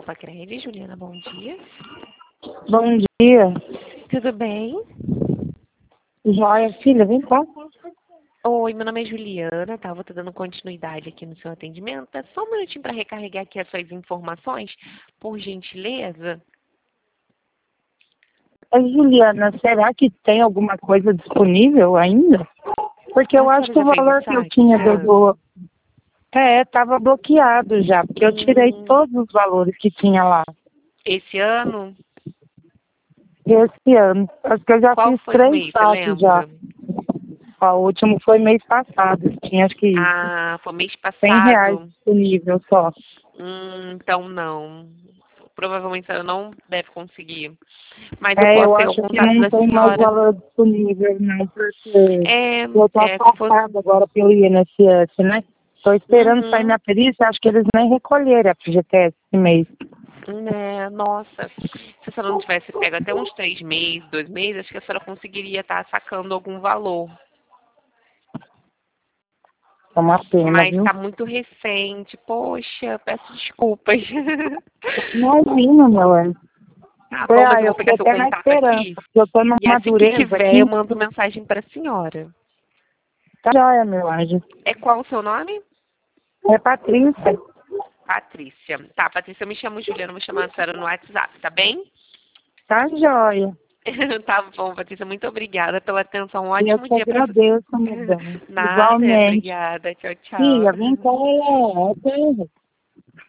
Pacred, Juliana, bom dia. Bom dia. Tudo bem? Joia, filha, vem cá. Oi, meu nome é Juliana, tá? Vou estar dando continuidade aqui no seu atendimento. É só um minutinho para recarregar aqui as suas informações, por gentileza. Juliana, será que tem alguma coisa disponível ainda? Porque eu A acho senhora que o já fez o valor que eu saque? tinha Já? estava bloqueado já, porque eu tirei todos os valores que tinha lá Esse ano? esse ano. Acho que eu já Qual fiz foi o 3 mês, você saques já. lembra? Ó, o último foi mês passado. Tinha acho que Ah, foi mês R$ 100 passado. disponível só. Então não. Provavelmente ela não deve conseguir. Mas eu posso Eu pegar o acho que contato não da tem mais senhora. valor disponível, não, porque eu tô Se fosse. afastada agora pelo INSS, né? Estou esperando sair Uhum. minha perícia, acho que eles nem recolheram a FGTS esse mês. Nossa, se a senhora não tivesse pego até uns 3 meses, 2 meses, acho que a senhora conseguiria estar sacando algum valor. É uma pena, Mas viu? está muito recente. Poxa, peço desculpas. Imagina, meu anjo. Tá bom, mas eu Eu vou pegar fiquei seu até na contato esperança, aqui. porque eu tô numa E assim que madureza tiver, eu aqui. mando mensagem para a senhora. Tá joia, meu anjo. É qual o seu nome? É Patrícia. Patrícia. Tá, Patrícia, eu me chamo Juliana, vou chamar a senhora no WhatsApp, tá bem? Tá joia. Tá bom, Patrícia, muito obrigada pela atenção. Um E eu ótimo te dia para você. agradeço, meu bem. Nada, Igualmente. obrigada. Tchau, Filha, tchau. vem cá, é.